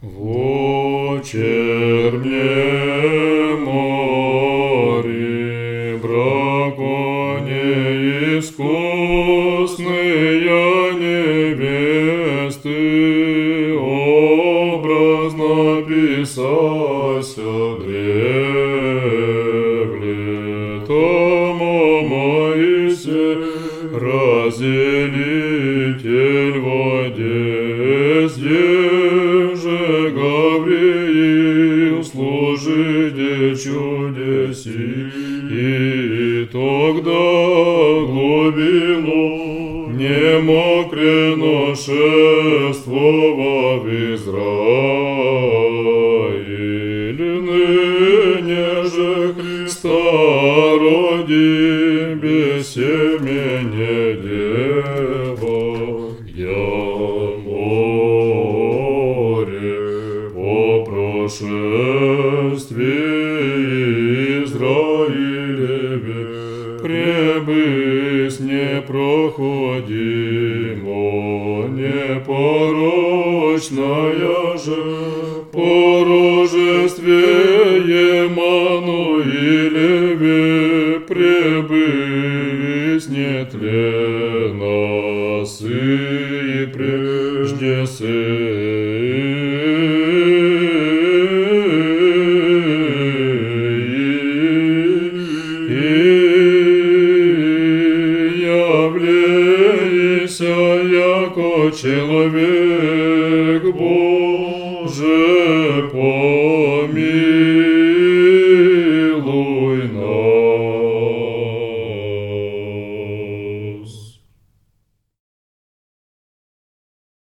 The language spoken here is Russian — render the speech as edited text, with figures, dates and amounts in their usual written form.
В черне море браконе искусные невесты образно писася древле томо Моисей разделитель в воде же Гавриил служитель чудеси, и тогда глубину не мокрено шествова в Израиле. Ныне же Христа роди без семени дева, я море по прошествии Израилеве пребысь непроходимо, непорочная же по рожестве Емануилеве пребысь нетленно сы и прежде являйся, яко человек Боже, помилуй.